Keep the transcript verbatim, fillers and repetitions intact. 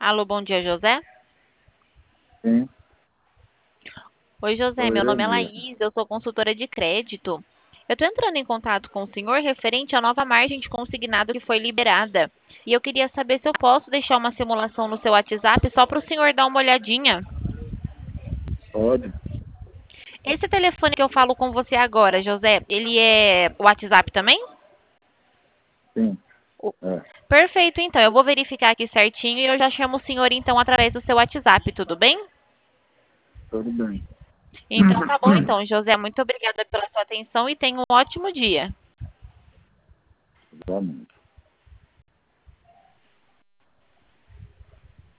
Alô, bom dia, José. Sim, Oi, José, oi, meu eu nome é mesmo. Laís, eu sou consultora de crédito. Eu estou entrando em contato com o senhor referente à nova margem de consignado que foi liberada. E eu queria saber se eu posso deixar uma simulação no seu WhatsApp só para o senhor dar uma olhadinha. Pode? Esse telefone que eu falo com você agora, José, ele é WhatsApp também? Sim, O- é, Perfeito, então. Eu vou verificar aqui certinho e eu já chamo o senhor então através do seu WhatsApp, tudo bem? tudo bem. Então tá bom então, José. Muito obrigada pela sua atenção e tenha um ótimo dia. Igualmente.